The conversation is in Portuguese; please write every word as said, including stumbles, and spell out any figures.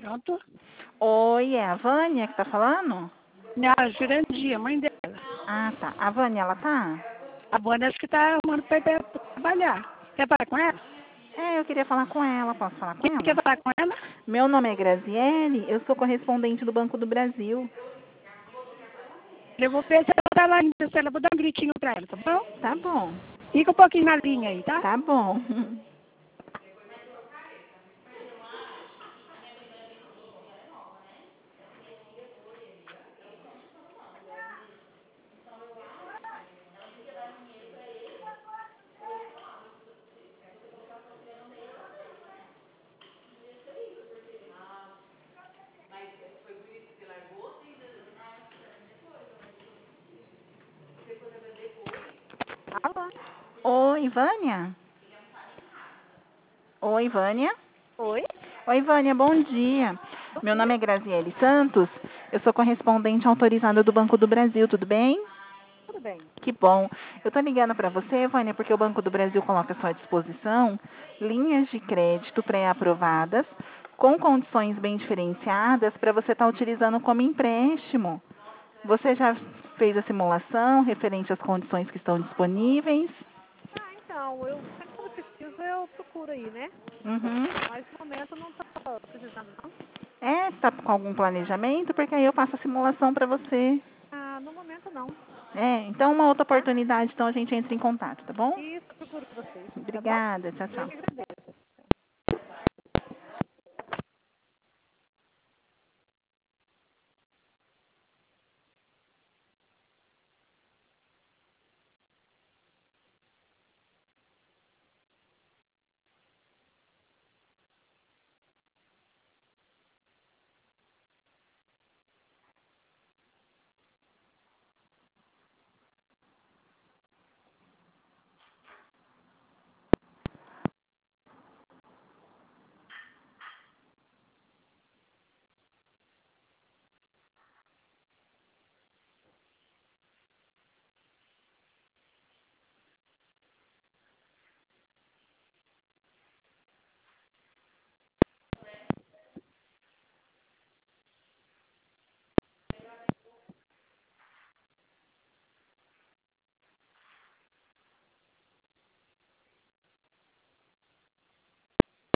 Pronto. Oi, é a Vânia que tá falando? Minha Jurandir, a mãe dela. Ah, tá. A Vânia, ela tá? A Vânia acho que tá arrumando pra ir pra trabalhar. Quer falar com ela? É, eu queria falar com ela. Posso falar com Quem quer ela? falar com ela? Meu nome é Graziele, eu sou correspondente do Banco do Brasil. Eu vou ver se ela tá lá ainda, se ela vou dar um gritinho pra ela, tá bom? Tá bom. Fica um pouquinho na linha aí, tá? Tá bom. Alô? Oi, Vânia? Oi, Vânia? Oi? Oi, Vânia, bom dia. Bom Meu dia. nome é Graziele Santos, eu sou correspondente autorizada do Banco do Brasil, tudo bem? Tudo bem. Que bom. Eu tô ligando para você, Vânia, porque o Banco do Brasil coloca à sua disposição linhas de crédito pré-aprovadas, com condições bem diferenciadas, para você estar utilizando como empréstimo. Você já fez a simulação referente às condições que estão disponíveis? Ah, então, eu sempre quando preciso eu procuro aí, né? Uhum. Mas no momento não tô precisando não. É, está com algum planejamento? Porque aí eu faço a simulação para você. Ah, no momento não, É, então uma outra tá? oportunidade, então a gente entra em contato, tá bom? Isso, eu procuro vocês, tá bom? Obrigada, tchau, Eu tchau. que agradeço.